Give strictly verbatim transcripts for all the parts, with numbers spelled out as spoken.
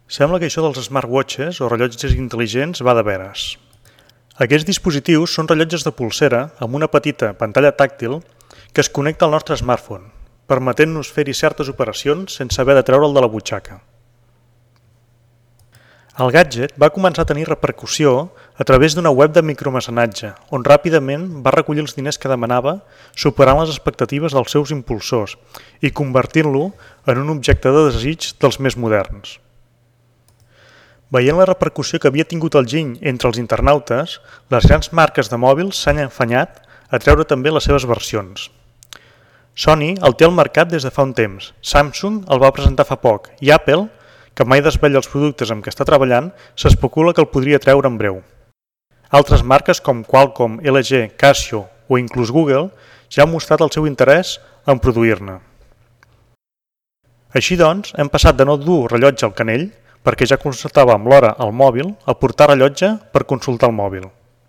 Sembla que això dels smartwatches o rellotges intel·ligents va de veres. Aquests dispositius són rellotges de polsera amb una petita pantalla tàctil que es connecta al nostre smartphone, permetent-nos fer-hi certes operacions sense haver de treure'l de la butxaca. El gadget va començar a tenir repercussió a través d'una web de micromecenatge, on ràpidament va recollir els diners que demanava, superant les expectatives dels seus impulsors i convertint-lo en un objecte de desig dels més moderns. Veient la repercussió que havia tingut el giny entre els internautes, les grans marques de mòbils s'han enfanyat a treure també les seves versions. Sony el té al mercat des de fa un temps, Samsung el va presentar fa poc i Apple, que mai desvetlla els productes amb què està treballant, s'especula que el podria treure en breu. Altres marques com Qualcomm, L G, Casio o inclús Google ja han mostrat el seu interès en produir-ne. Així doncs, hem passat de no dur rellotge al canell, perquè ja consultàvem l'hora al mòbil, a portar rellotge per consultar el mòbil.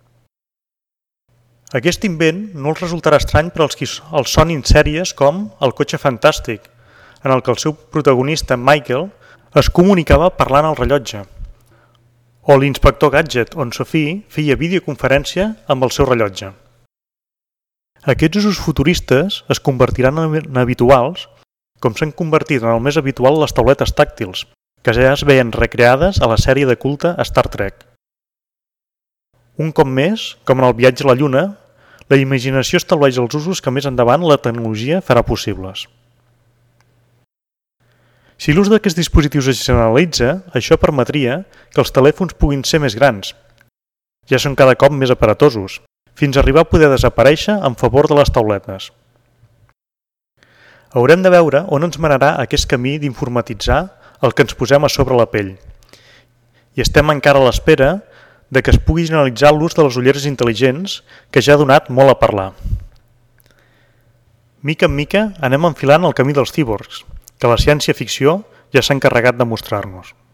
Aquest invent no els resultarà estrany per als qui els sonin sèries com El cotxe fantàstic, en el que el seu protagonista, Michael, es comunicava parlant al rellotge, o l'Inspector Gadget, on Sophie feia videoconferència amb el seu rellotge. Aquests usos futuristes es convertiran en habituals, com s'han convertit en el més habitual les tauletes tàctils, que ja es veien recreades a la sèrie de culte Star Trek. Un cop més, com en el viatge a la Lluna, la imaginació estableix els usos que més endavant la tecnologia farà possibles. Si l'ús d'aquests dispositius es generalitza, això permetria que els telèfons puguin ser més grans. Ja són cada cop més aparatosos, fins a arribar a poder desaparèixer en favor de les tauletes. Haurem de veure on ens manarà aquest camí d'informatitzar el que ens posem a sobre la pell. I estem encara a l'espera de que es pugui generalitzar l'ús de les ulleres intel·ligents, que ja ha donat molt a parlar. Mica en mica anem enfilant el camí dels cíborgs, que la ciència-ficció ja s'ha encarregat de mostrar-nos.